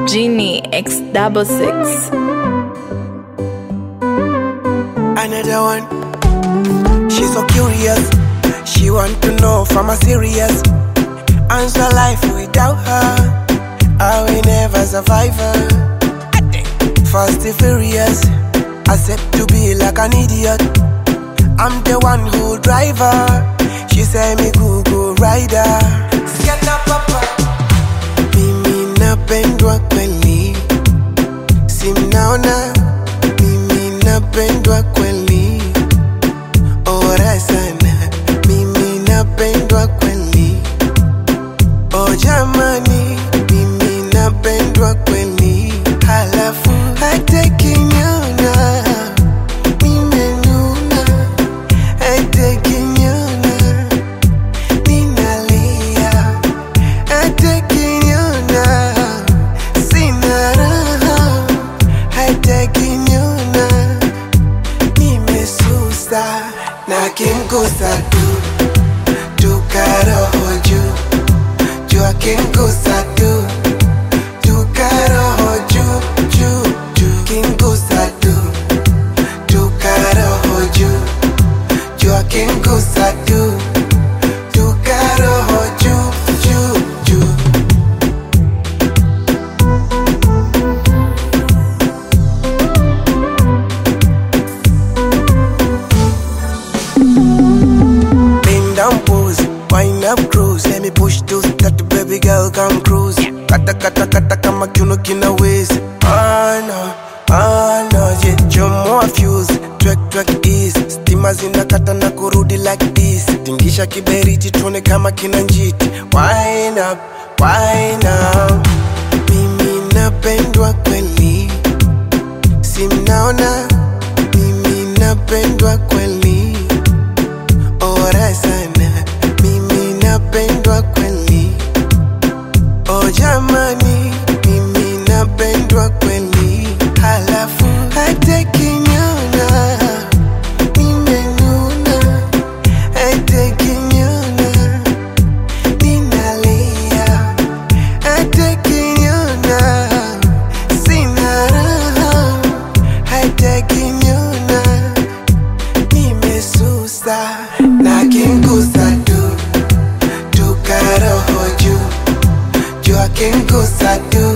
Genie X66. Another one. She's so curious. She want to know if I'm serious. Answer life without her, I will never survive her. Fast and furious, accept to be like an idiot. I'm the one who drive her. She say me Google rider. Sketa papa. Mimi napendwa kweli, simnaona. Mimi napendwa kweli, ora sana. Mimi napendwa kweli, oh jamani. Mimi napendwa kweli, halafu hata kinyona nimenuna, hata kinyona ninalia, hata kinyona sina raha, hata kinyona nimesusa. Na kimgusa tu, tukaroho juu, jua kimgusa tu, tukaroho juu, juu, juu. Kimgusa tu, tukaroho juu, jua kimgusa tu, tukaroho juu, juu, juu. Bend down, pose, wind up, cruise. Let me push to start, baby girl, come cruise. Kata kata kata kama kiuno kina waist. No, yeah, you're more fuse. Track ease, stima zinakata na kurudi like this. Tingisha kiberiti tuone kama kina njiti. Wind up, wind up. Mimi napendwa kweli, simnaona. Mimi napendwa kweli, ora sana. Mimi napendwa kweli, oh jamani. Mimi napendwa kweli, halafu hata kinyona nimenuna, hata kinyona ninalia, hata kinyona sina raha, hata kinyona nimesusa. Na kimgusa tu, tukaroho juu, jua kimgusa tu,